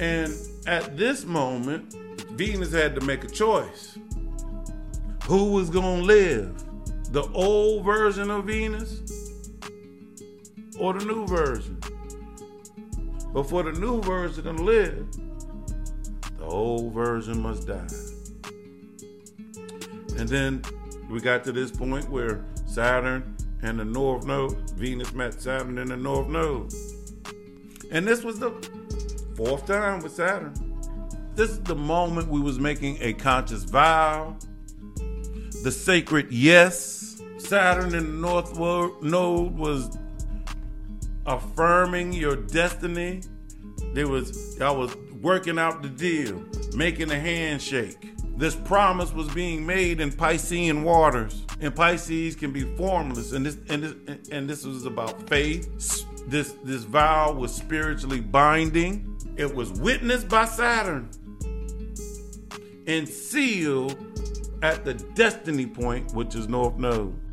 And at this moment, Venus had to make a choice. Who was going to live? The old version of Venus or the new version? But for the new version to live, the old version must die. And then we got to this point where Saturn and the North Node, Venus met Saturn in the North Node. And this was the fourth time with Saturn. This is the moment we was making a conscious vow. The sacred yes. Saturn in the North Node was affirming your destiny. Y'all was working out the deal, making a handshake. This promise was being made in Piscean waters. And Pisces can be formless. And this was about faith. This vow was spiritually binding. It was witnessed by Saturn and sealed at the destiny point, which is North Node.